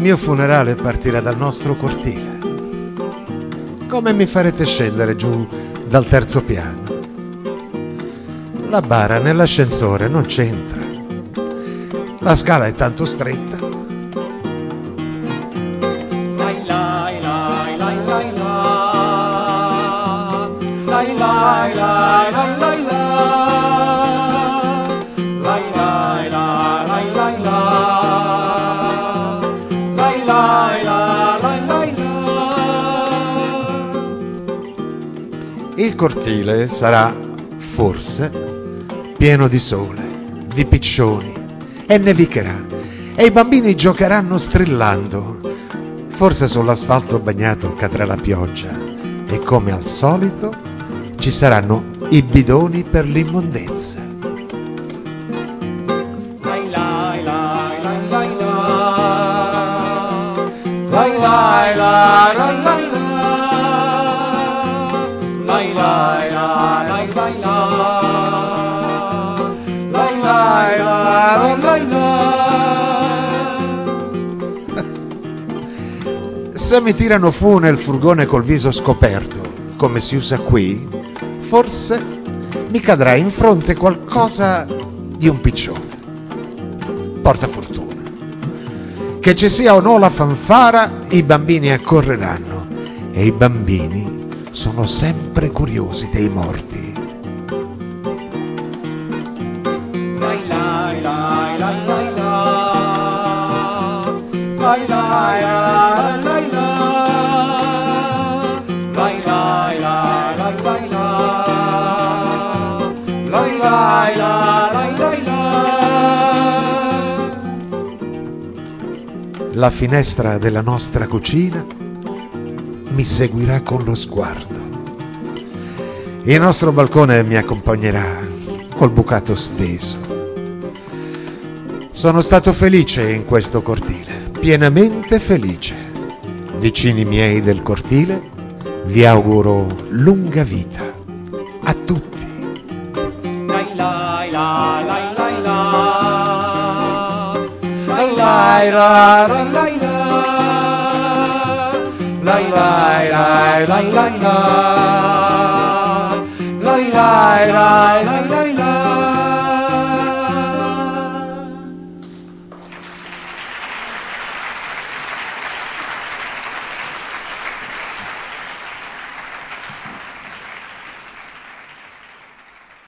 mio funerale partirà dal nostro cortile. Come mi farete scendere giù dal terzo piano? La bara nell'ascensore non c'entra. La scala è tanto stretta. Il cortile sarà, forse, pieno di sole, di piccioni, e nevicherà, e i bambini giocheranno strillando. Forse sull'asfalto bagnato cadrà la pioggia, e come al solito ci saranno i bidoni per l'immondezza. Se mi tirano fu nel furgone col viso scoperto, come si usa qui, forse mi cadrà in fronte qualcosa di un piccione. Porta fortuna. Che ci sia o no la fanfara, i bambini accorreranno, e i bambini sono sempre curiosi dei morti. La finestra della nostra cucina mi seguirà con lo sguardo. Il nostro balcone mi accompagnerà col bucato steso. Sono stato felice in questo cortile, pienamente felice. Vicini miei del cortile, vi auguro lunga vita a tutti. La